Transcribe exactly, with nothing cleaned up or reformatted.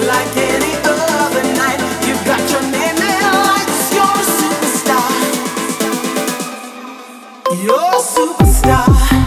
like any other night. You've got your name in lights. You're a superstar. You're a superstar.